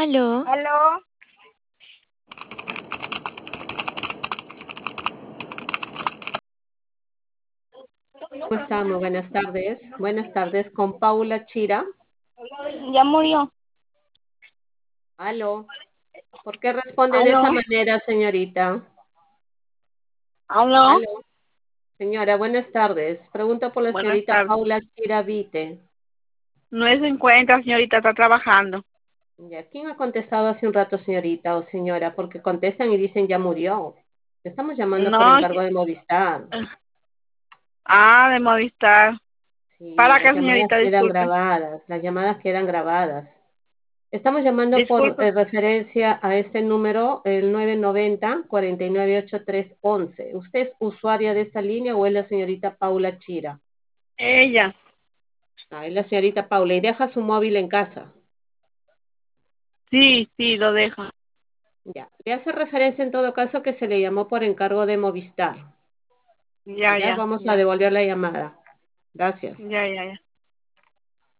Aló, Aló, ¿Cómo estamos? Buenas tardes. Buenas tardes con Paula Chira. ya murió. Aló. ¿Por qué responde de esa Aló, manera, señorita? aló. Aló. Señora, buenas tardes. Pregunto por la Buenas señorita tardes. Paula Chira Vite. No se encuentra, señorita, está trabajando. Ya, ¿quién ha contestado hace un rato, señorita o señora? Porque contestan y dicen ya murió. Estamos llamando por No, encargo de Movistar. de Movistar. Sí, ¿Para las qué, llamadas señorita? quedan Disculpe. grabadas. Las llamadas quedan grabadas. Estamos llamando por Disculpe. referencia a este número, el 990-498311. ¿Usted es usuaria de esta línea o es la señorita Paula Chira? Ella. Ah, es la señorita Paula y deja su móvil en casa. Sí, sí, lo deja. Ya. Le hace referencia en todo caso que se le llamó por encargo de Movistar. Ya, Ya ya, vamos a ya. devolver la llamada. Gracias. Ya, ya, ya.